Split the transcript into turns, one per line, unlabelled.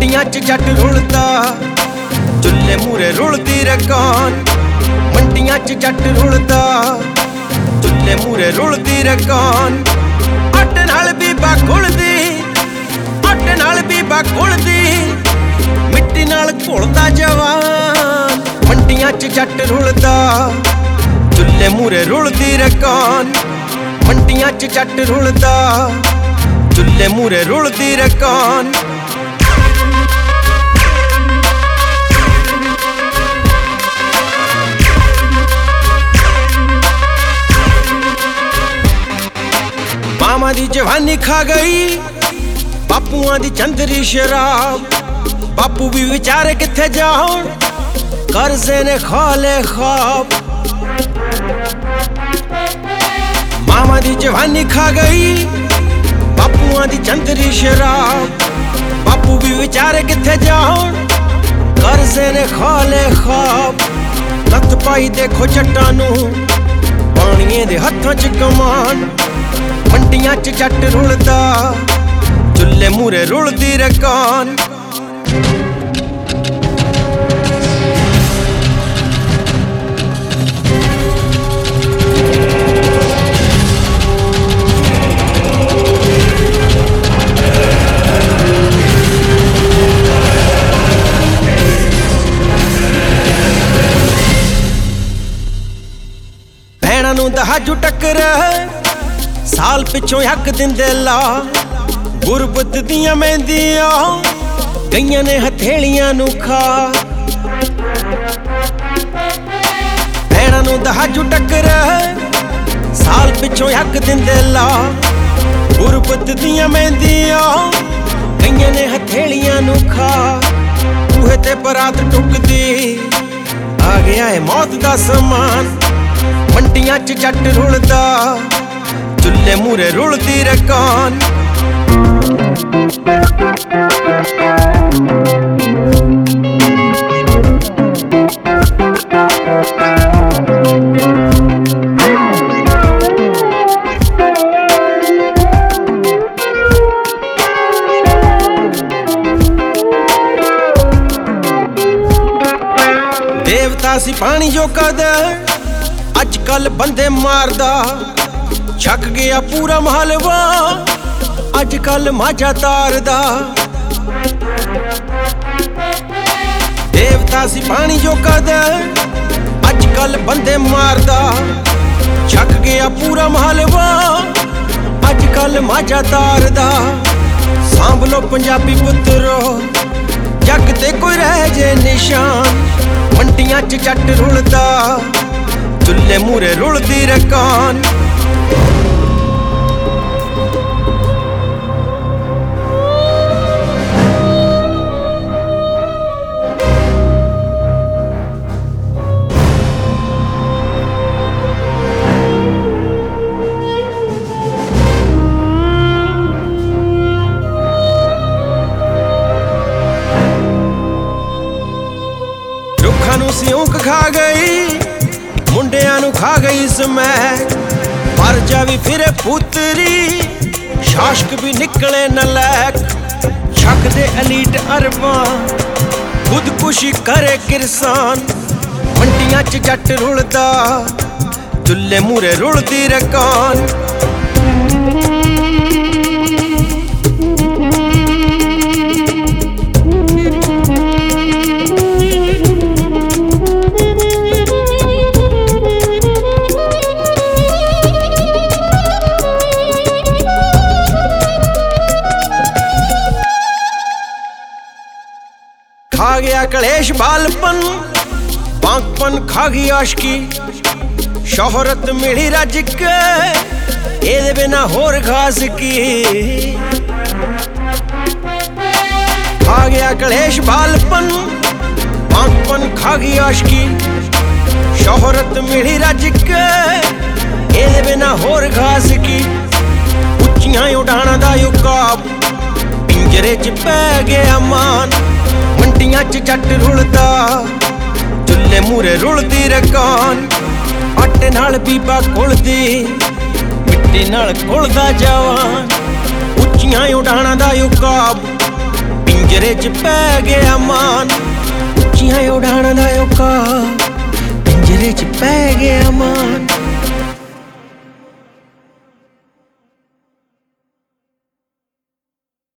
ਮੰਡੀਆਂ 'ਚ ਜੱਟ ਰੁਲਦਾ, ਚੁੱਲ੍ਹੇ ਮੂਰੇ ਰੁਲਦੀ ਰਕਾਨ। ਮੰਡੀਆਂ 'ਚ ਜੱਟ ਰੁਲਦਾ, ਚੁੱਲ੍ਹੇ ਮੂਰੇ ਰੁਲਦੀ ਰਕਾਨ। ਅੱਟ ਨਾਲ ਬੀਬਾ ਘੁਲਦੀ, ਅੱਟ ਨਾਲ ਬੀਬਾ ਘੁਲਦੀ, ਮਿੱਟੀ ਨਾਲ ਘੁਲਦਾ ਜਵਾਨ। ਮੰਡੀਆਂ 'ਚ ਜੱਟ ਰੁਲਦਾ, ਚੁੱਲ੍ਹੇ ਮੂਰੇ ਰੁਲਦੀ ਰਕਾਨ। ਮੰਡੀਆਂ 'ਚ ਜੱਟ ਰੁਲਦਾ, ਚੁੱਲ੍ਹੇ ਮੂਰੇ ਰੁਲਦੀ ਰਕਾਨ। ਮਾਮਾ ਦੀ ਜਵਾਨੀ ਖਾ ਗਈ, ਬਾਪੂਆਂ ਦੀ ਚੰਦਰੀ ਸ਼ਰਾਬ। ਬਾਪੂ ਵੀ ਵਿਚਾਰੇ ਕਿੱਥੇ ਜਾਣ, ਕਰਜ਼ੇ ਨੇ ਖਾ ਲਏ ਖ਼ਾਬ। ਮਾਮਾ ਦੀ ਜਵਾਨੀ ਖਾ ਗਈ, ਬਾਪੂਆਂ ਦੀ ਚੰਦਰੀ ਸ਼ਰਾਬ। ਬਾਪੂ ਵੀ ਵਿਚਾਰੇ ਕਿੱਥੇ ਜਾਣ, ਕਰਜ਼ੇ ਨੇ ਖਾ ਲਏ ਖ਼ਾਬ। ਲੱਤ ਪਾਈ ਦੇਖੋ ਜੱਟਾਂ ਨੂੰ, ਪਾਣੀਏ ਦੇ ਹੱਥਾਂ 'ਚ ਕਮਾਨ। ਮੰਡੀਆਂ 'ਚ ਜੱਟ ਰੁਲਦਾ, ਚੁੱਲ੍ਹੇ ਮੂਰੇ ਰੁਲਦੀ ਰਕਾਨ। ਭੈਣਾਂ ਨੂੰ ਦਹਾਜੂ ਟੱਕਰ, ਸਾਲ ਪਿੱਛੋਂ ਹੱਕ ਦਿੰਦੇ ਲਾ। ਗੁਰਬਤ ਦੀਆਂ ਮਹਿੰਦੀਆਂ ਗਈਆਂ ਨੇ ਹਥੇਲੀਆਂ ਨੂੰ ਖਾ। ਭੈਣਾਂ ਨੂੰ ਦਹਾਜੂ ਟੱਕਰ, ਸਾਲ ਪਿੱਛੋਂ ਹੱਕ ਦਿੰਦੇ ਲਾ। ਗੁਰਬਤ ਦੀਆਂ ਮਹਿੰਦੀਆਂ ਗਈਆਂ ਨੇ ਹਥੇਲੀਆਂ ਨੂੰ ਖਾ। ਬੂਹੇ ਤੇ ਬਰਾਤ ਟੁੱਕਦੀ, ਆ ਗਿਆ ਏ ਮੌਤ ਦਾ ਸਮਾਨ। ਮੰਡੀਆਂ 'ਚ ਜੱਟ ਰੁਲਦਾ, ਚੁੱਲ੍ਹੇ ਮੂਰੇ ਰੁਲਦੀ ਰਕਾਨ। ਦੇਵਤਾ ਸੀ ਪਾਣੀ ਜੋ ਕਦਰ, ਅੱਜ ਕੱਲ ਬੰਦੇ ਮਾਰਦਾ। ਛੱਕ ਗਿਆ ਪੂਰਾ ਮਹਲਵਾ, ਅੱਜ ਕੱਲ ਮਾਝਾ ਤਾਰਦਾ। ਦੇਵਤਾ ਸੀ ਪਾਣੀ ਜੋ ਕਦਰ, ਅੱਜ ਕੱਲ ਬੰਦੇ ਮਾਰਦਾ। ਛੱਕ ਗਿਆ ਪੂਰਾ ਮਹਲਵਾ, ਅੱਜ ਕੱਲ ਮਾਝਾ ਤਾਰਦਾ। ਸਾਂਭ ਲੋ ਪੰਜਾਬੀ ਪੁੱਤਰੋ, ਜੱਗ ਤੇ ਕੋਈ ਰਹਿ ਜੇ ਨਿਸ਼ਾਨ। ਮੰਡੀਆਂ 'ਚ ਜੱਟ ਰੁਲਦਾ, ਚੁੱਲ੍ਹੇ ਮੂਰੇ ਰੁਲਦੀ ਰਕਾਨ। ਰੁੱਖਾਂ ਨੂੰ ਸਿਉਂਕ ਖਾ ਗਈ, ਮੁੰਡਿਆਂ ਨੂੰ ਖਾ ਗਈ ਸਮੈਕ। ਪਰ ਜਾ ਵੀ ਫਿਰੇ ਪੁੱਤਰੀ, ਸ਼ਾਸਕ ਵੀ ਨਿਕਲੇ ਨਲੈਕ। ਛੱਕਦੇ ਅਲੀਟ ਅਰਬਾਂ, ਖੁਦਕੁਸ਼ੀ ਕਰੇ ਕਿਰਸਾਨ। ਮੰਡੀਆਂ 'ਚ ਜੱਟ ਰੁਲਦਾ, ਚੁੱਲ੍ਹੇ ਮੂਰੇ ਰੁਲਦੀ ਰਕਾਨ। खा गया कलेश बालपन, बांकपन खा गई आशकी। शोहरत मिली रज के, एदे बिना होर खास की। खा गया कलेश बालपन, बांकपन खा गई आशकी। शोहरत मिली रज के, एदे बिना होर खास की। उच्चियां उड़ाणा दा युकाब, पिंजरे च पै गया मान। ਮੰਡੀਆਂ 'ਚ ਜੱਟ ਰੁਲਦਾ, ਚੁੱਲ੍ਹੇ ਮੂਰੇ ਰੁਲਦੀ ਰਕਾਨ। ਆਟੇ ਨਾਲ ਬੀਬਾ ਘੁਲਦੀ, ਮਿੱਟੀ ਨਾਲ ਘੁਲਦਾ ਜਵਾਨ। ਉੱਚੀਆਂ ਉਡਾਣਾਂ ਦਾ ਉਕਾਬ, पिंजरे च पै गया मान, ਉੱਚੀਆਂ ਉਡਾਣ ਦਾ ਔਕਾ, पिंजरे च पै गया मान।